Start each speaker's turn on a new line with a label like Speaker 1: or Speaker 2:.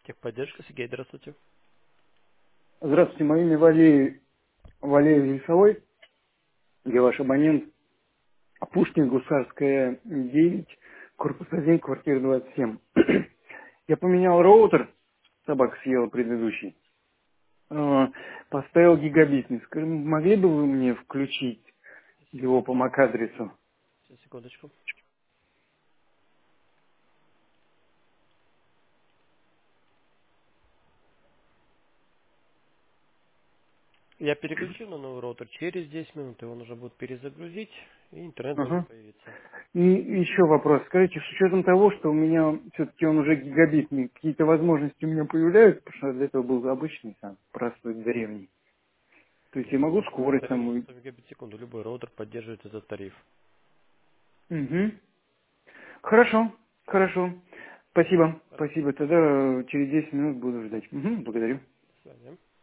Speaker 1: Техподдержка, Сергей, здравствуйте.
Speaker 2: Здравствуйте, мое имя Валерий Лисовой. Я ваш абонент. Пушкин, Гусарская, 9, корпус 1, квартира 27. Я поменял роутер, собака съела предыдущий, поставил гигабитный. Могли бы вы мне включить его по
Speaker 1: Секундочку.
Speaker 2: MAC-адресу?
Speaker 1: Сейчас, секундочку. Я переключил на новый роутер через 10 минут, его нужно будет перезагрузить, и интернет должен
Speaker 2: Ага.
Speaker 1: появиться.
Speaker 2: И еще вопрос. Скажите, с учетом того, что у меня все-таки он уже гигабитный, какие-то возможности у меня появляются, потому что до этого был обычный, сам, простой, древний. То есть я могу скорость
Speaker 1: Тариф
Speaker 2: там.
Speaker 1: 100 мегабит в секунду. Любой роутер поддерживает этот тариф.
Speaker 2: Угу. Хорошо, хорошо. Спасибо,
Speaker 1: Хорошо.
Speaker 2: спасибо. Тогда через 10 минут буду ждать. Угу, благодарю.
Speaker 1: До свидания.